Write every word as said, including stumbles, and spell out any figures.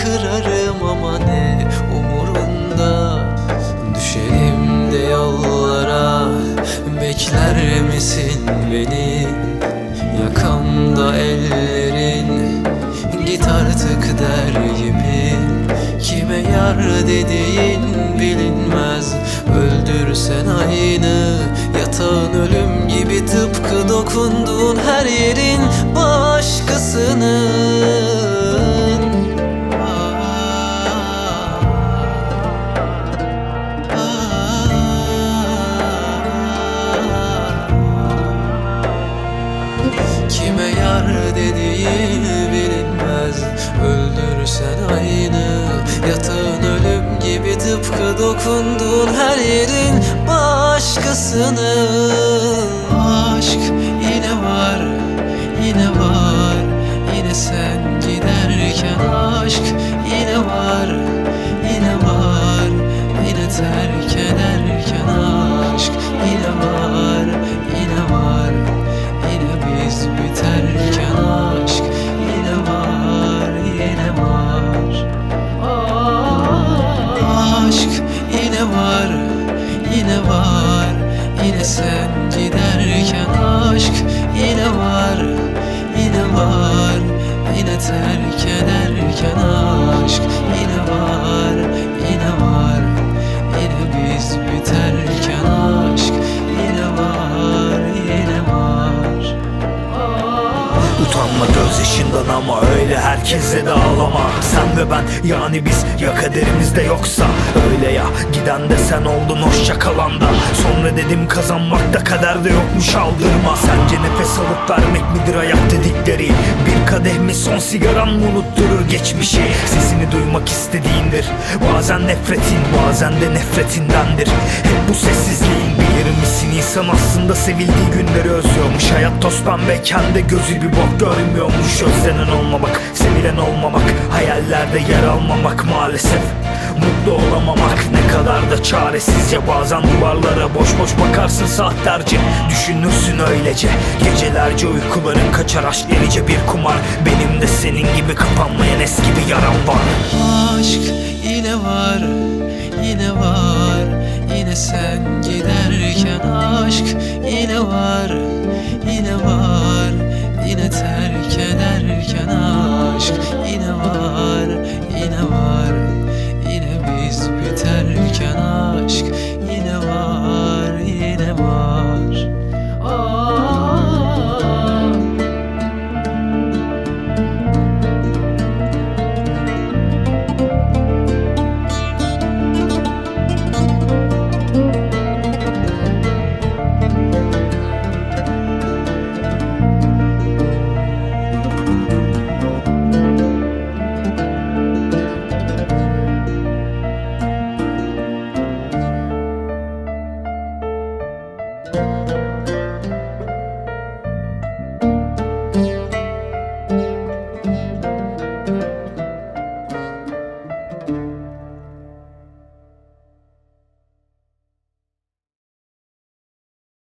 kırarım ama ne umurunda. Düşelim de yollara, bekler misin beni? Yakamda ellerin, git artık der gibi. Kime yar dediğin bilinmez, öldürsen aynı. Yatağın ölüm gibi, tıpkı dokunduğun her yerin başkasının. Kime yar dediğin bilinmez, öldürsen aynı. Yatağın ölüm gibi, tıpkı dokunduğun her yerin başkasının. Aşk yine var, yine var, yine sen giderken. Aşk yine var, yine var, yine terk ederken. Aşk yine var, yine var, yine biz biterken. Aşk yine var, yine var. Aşk yine var, yine var, yine sen giderken. Aşk yine var, yine var, yine terk ederken. Aşk yine var, yine var, yine biz biterken. Aşk yine var, yine var. Utanma gözyaşından ama öyle herkese de ağlama. Sen ve ben, yani biz, ya kaderimizde yoksa öyle ya. Giden de sen oldun, hoşça kalan da. Sonra dedim kazanmakta kaderde yokmuş, aldırma. Sence nefes alıp vermek midir hayat dedikleri? Bir kadeh mi, son sigaran mı unutturur geçmişi? Sesini duymak istediğindir bazen nefretin, bazen de nefretindendir. Hep bu sessizliğin bilir misin? İnsan aslında sevildiği günleri özlüyormuş. Hayat toz pembeyken de gözü bir bok görmüyormuş. Özlenen olmamak, sevilen olmamak, hayallerde yer almamak maalesef. Mutlu olamamak ne kadar da çaresizce. Bazen duvarlara boş boş bakarsın saatlerce, düşünürsün öylece. Gecelerce uykuların kaçar, aşk delice bir kumar. Benim de senin gibi kapanmayan eski bir yaram var. Aşk yine var, yine var, yine sen giderken. Aşk yine var, yine var, yine terk